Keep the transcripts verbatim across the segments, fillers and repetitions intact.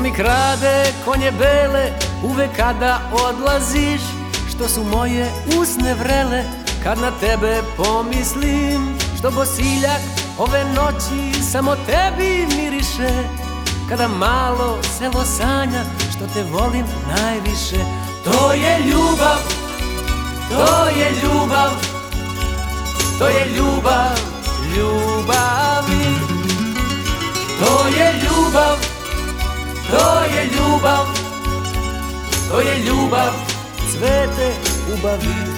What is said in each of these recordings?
mi krade konje bele uvek kada odlaziš, što su moje usne vrele kad na tebe pomislim, što bosiljak ove noći samo tebi miriše, kada malo selo sanja što te volim najviše. To je ljubav, to je ljubav, to je ljubav, ljubavi. To je ljubav, to je ljubav, to je ljubav, cvete ubavi.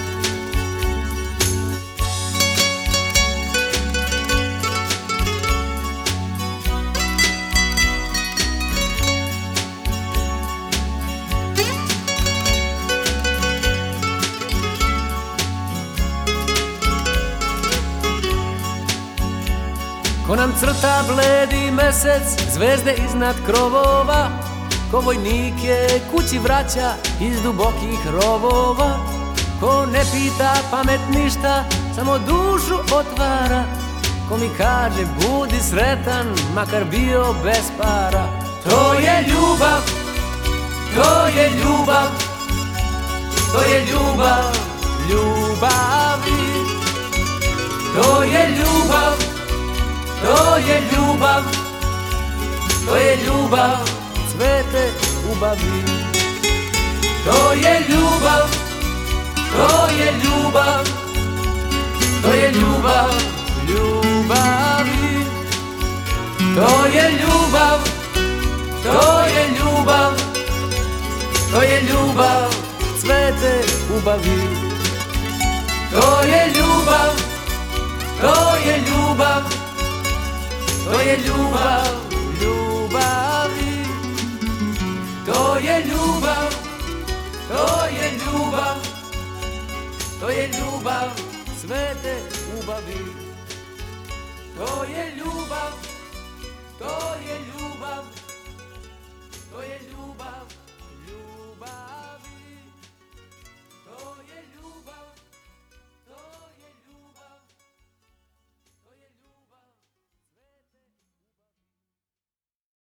Ko nam crta bledi mesec, zvezde iznad krovova, ko vojnike kući vraća iz dubokih rovova, ko ne pita pamet ništa, samo dušu otvara, ko mi kaže budi sretan, makar bio bez para. To je ljubav, to je ljubav, to je ljubav, ljubavi. To je ljubav, to je ljubav, to je ljubav, cvete ubavi. To je ljubav, to je ljubav, to je ljubav, ljubavi. To je ljubav, to je ljubav, to je ljubav, cvete ubavi. To je ljubav, to je ljubav, to je ljubav, ljubavi. To je ljubav, to je ljubav, to je ljubav, cvete ubavi. To je ljubav, to